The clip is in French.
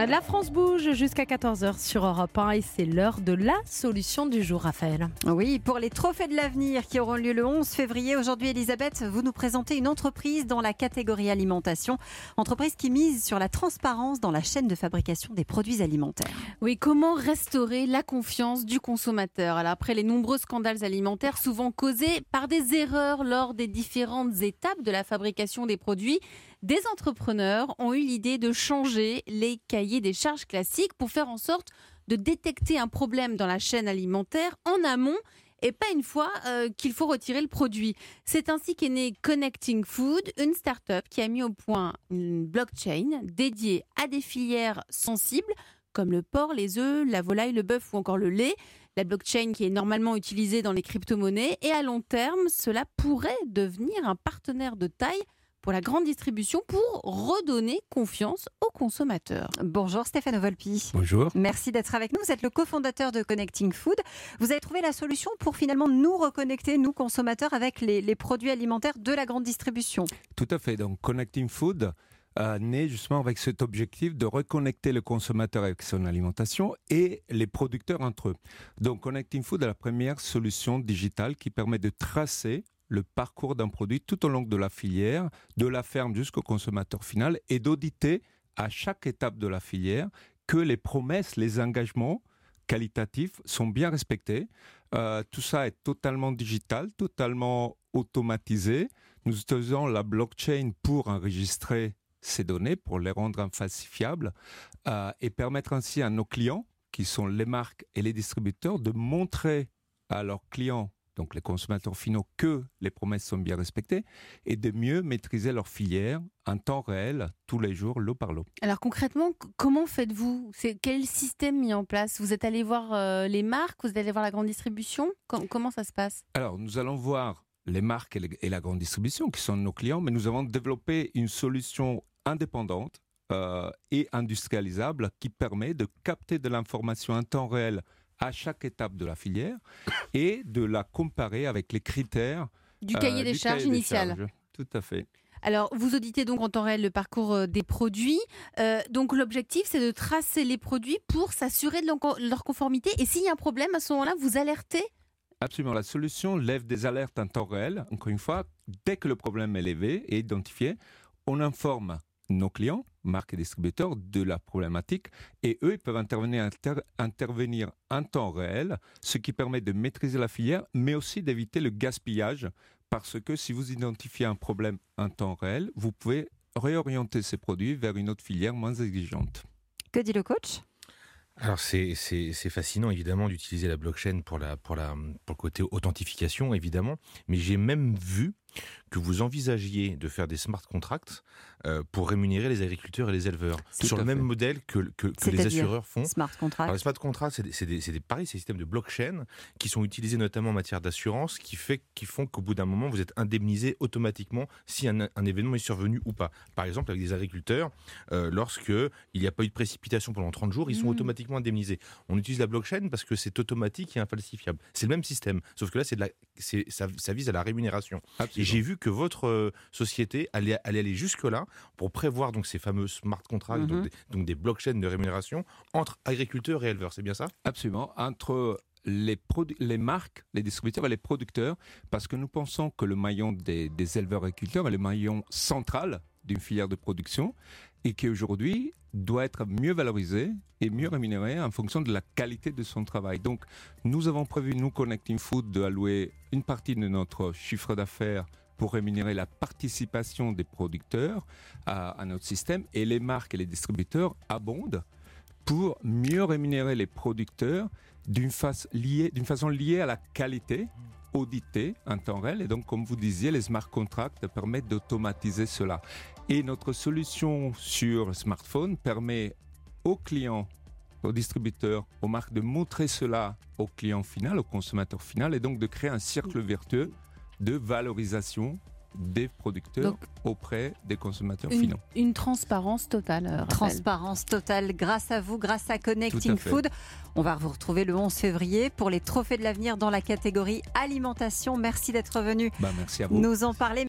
La France bouge jusqu'à 14h sur Europe 1 et c'est l'heure de la solution du jour, Raphaël. Oui, pour les trophées de l'avenir qui auront lieu le 11 février. Aujourd'hui, Elisabeth, vous nous présentez une entreprise dans la catégorie alimentation. Entreprise qui mise sur la transparence dans la chaîne de fabrication des produits alimentaires. Oui, comment restaurer la confiance du consommateur ? Alors après les nombreux scandales alimentaires souvent causés par des erreurs lors des différentes étapes de la fabrication des produits, des entrepreneurs ont eu l'idée de changer les cahiers des charges classiques pour faire en sorte de détecter un problème dans la chaîne alimentaire en amont et pas une fois qu'il faut retirer le produit. C'est ainsi qu'est née Connecting Food, une start-up qui a mis au point une blockchain dédiée à des filières sensibles comme le porc, les œufs, la volaille, le bœuf ou encore le lait. La blockchain qui est normalement utilisée dans les crypto-monnaies et à long terme, cela pourrait devenir un partenaire de taille pour la grande distribution pour redonner confiance aux consommateurs. Bonjour Stéphane Volpi. Bonjour. Merci d'être avec nous. Vous êtes le cofondateur de Connecting Food. Vous avez trouvé la solution pour finalement nous reconnecter, nous consommateurs, avec les produits alimentaires de la grande distribution. Tout à fait. Donc Connecting Food naît justement avec cet objectif de reconnecter le consommateur avec son alimentation et les producteurs entre eux. Donc Connecting Food est la première solution digitale qui permet de tracer le parcours d'un produit tout au long de la filière, de la ferme jusqu'au consommateur final, et d'auditer à chaque étape de la filière que les promesses, les engagements qualitatifs sont bien respectés. Tout ça est totalement digital, totalement automatisé. Nous utilisons la blockchain pour enregistrer ces données, pour les rendre infalsifiables et permettre ainsi à nos clients, qui sont les marques et les distributeurs, de montrer à leurs clients, donc les consommateurs finaux, que les promesses sont bien respectées et de mieux maîtriser leur filière en temps réel, tous les jours, lot par lot. Alors concrètement, comment faites-vous ? Quel système mis en place ? Vous êtes allé voir les marques ? Vous êtes allé voir la grande distribution ? Comment ça se passe ? Alors, nous allons voir les marques et la grande distribution qui sont nos clients, mais nous avons développé une solution indépendante et industrialisable qui permet de capter de l'information en temps réel à chaque étape de la filière et de la comparer avec les critères du cahier des charges initial. Tout à fait. Alors, vous auditez donc en temps réel le parcours des produits. Donc, l'objectif, c'est de tracer les produits pour s'assurer de leur conformité. Et s'il y a un problème, à ce moment-là, vous alertez ? Absolument. La solution lève des alertes en temps réel. Encore une fois, dès que le problème est levé et identifié, on informe nos clients, marques et distributeurs, de la problématique et eux, ils peuvent intervenir en temps réel, ce qui permet de maîtriser la filière, mais aussi d'éviter le gaspillage parce que si vous identifiez un problème en temps réel, vous pouvez réorienter ces produits vers une autre filière moins exigeante. Que dit le coach ? Alors c'est fascinant évidemment d'utiliser la blockchain pour le côté authentification évidemment, mais j'ai même vu que vous envisagiez de faire des smart contracts pour rémunérer les agriculteurs et les éleveurs sur le même modèle que les assureurs font. Smart contracts. Alors, les smart contracts, c'est des systèmes de blockchain qui sont utilisés notamment en matière d'assurance, qui font qu'au bout d'un moment, vous êtes indemnisé automatiquement si un événement est survenu ou pas. Par exemple, avec des agriculteurs, lorsqu'il n'y a pas eu de précipitation pendant 30 jours, ils sont automatiquement indemnisés. On utilise la blockchain parce que c'est automatique et infalsifiable. C'est le même système, sauf que là, ça vise à la rémunération. Absolument. Et j'ai vu que votre société allait aller jusque-là pour prévoir donc ces fameux smart contracts, donc des blockchains de rémunération entre agriculteurs et éleveurs. C'est bien ça ? Absolument. Entre les marques, les distributeurs et les producteurs, parce que nous pensons que le maillon des éleveurs et agriculteurs est le maillon central d'une filière de production et qui aujourd'hui doit être mieux valorisé et mieux rémunéré en fonction de la qualité de son travail. Donc, nous avons prévu, nous, Connecting Food, d'allouer une partie de notre chiffre d'affaires pour rémunérer la participation des producteurs à notre système et les marques et les distributeurs abondent pour mieux rémunérer les producteurs d'une façon liée à la qualité auditée en temps réel. Et donc, comme vous disiez, les smart contracts permettent d'automatiser cela. Et notre solution sur smartphone permet aux clients, aux distributeurs, aux marques de montrer cela au client final, au consommateur final, et donc de créer un cercle vertueux de valorisation des producteurs auprès des consommateurs finaux. Une transparence totale. Raphaël. Transparence totale grâce à vous, grâce à Connecting Food. On va vous retrouver le 11 février pour les trophées de l'avenir dans la catégorie alimentation. Merci d'être venu Merci à vous. nous en parler.